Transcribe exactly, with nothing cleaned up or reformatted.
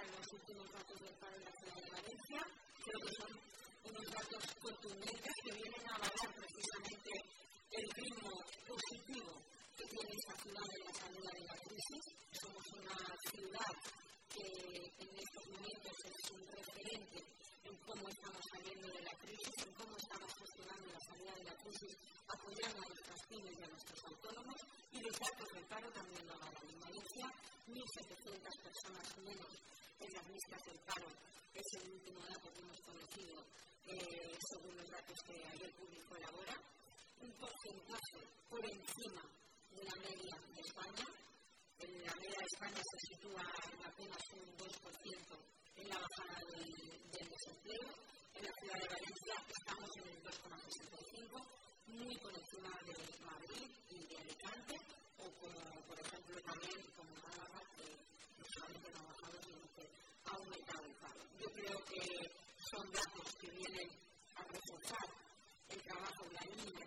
a los últimos datos del paro en la ciudad de Valencia. Creo que son unos datos contundentes que vienen a avalar precisamente el ritmo positivo que tiene esta ciudad en la salida de la crisis. Somos una ciudad que en estos momentos es un referente en cómo estamos saliendo de la crisis, en cómo estamos gestionando la salida de la crisis, apoyando a nuestras pymes y a nuestros autónomos, y los datos del paro también lo avalan. En Valencia, mil setecientas personas menos en las listas del paro. Es el último dato que hemos conocido eh, según los datos que ayer publicó Elabora. Un porcentaje por encima de la media de España. En la media de España se sitúa en apenas un dos por ciento en la bajada del, del desempleo. En la ciudad de Valencia estamos en el dos coma sesenta y cinco, muy por encima de Madrid y de Alicante, o como por ejemplo también como Málaga, que no solamente no ha bajado, sino que ha aumentado el paro. Yo creo que son datos que vienen a reforzar el trabajo y la línea